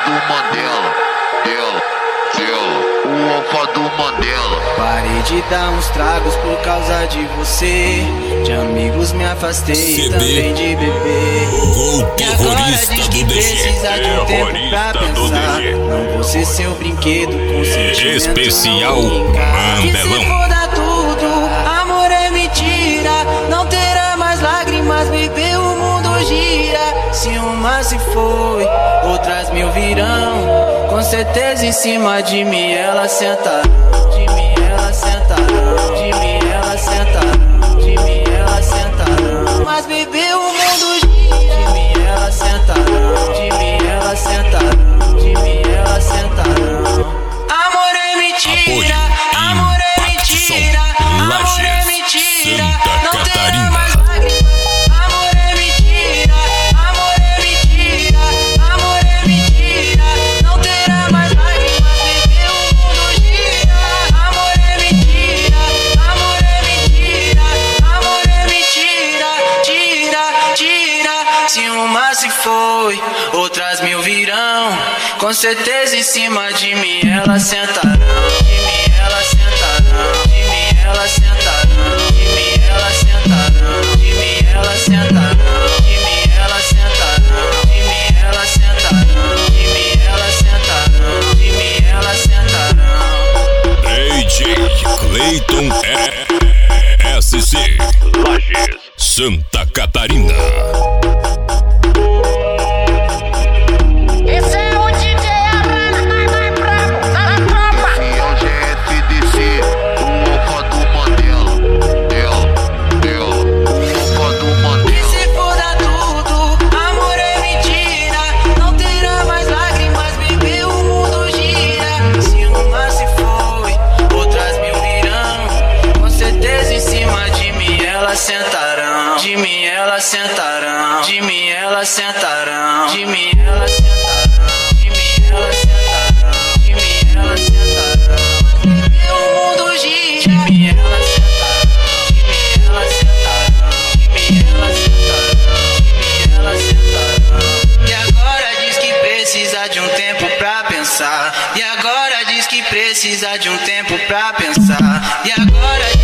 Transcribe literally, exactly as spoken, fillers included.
do Mandela, dela, dela, o alfa do Mandela. Parei de dar uns tragos por causa de você. De amigos me afastei, C D, também de beber. Gol terrorista diz que do D G. precisa de um tempo pra pensar. Não vou ser seu brinquedo com sentimento. Especial Mandelão. Que se Mandelão. foda tudo, amor é mentira. Não terá mais lágrimas, bebê, o mundo gira. Se uma se foi, outras mil virão. Com certeza em cima de mim ela sentará. De mim ela sentará. De mim ela sentará. De mim ela sentará. Mas bebê, o mundo gira. De mim ela sentará. De mim ela sentará. De mim ela sentará. Amor é mentira. Apoio Amor é Impacto mentira. Som, Amor é Lages, mentira. Santa Não terá Catarina. mais lágrimas. Amor é mentira. Amor é mentira. Amor é mentira. Não terá mais lágrimas. Bebê, o mundo gira. Amor é mentira. Amor é mentira. Amor é mentira. Tira, tira. Se uma se foi, outras mil virão. Com certeza em cima de mim ela sentará. De mim ela sentará. De mim ela sentará. De mim ela sentará. De mim ela sentará. De mim ela sentará. De mim ela sentará. De mim ela sentará. De mim ela sentará. D J Clayton S C, Lages. Santa Catarina. Esse é o D J Arana mais, mais brabo da tropa. E é o G F D C, o alfa do Mandela, dela, dela, o alfa do Que Mandela. se foda tudo, amor é mentira. Não terá mais lágrimas, bebê, o mundo gira. Se uma se foi, outras mil virão. Com certeza em cima de mim elas sentarão. De mim elas sentarão. De mim elas sentarão. De mim elas sentarão. De mim elas sentarão. De mim elas sentarão. Bebê, o mundo gira. De mim elas sentarão. De mim elas sentarão. De mim elas sentarão. De mim elas sentarão. E agora diz que precisa de um tempo pra pensar. E agora diz que precisa de um tempo pra pensar. E agora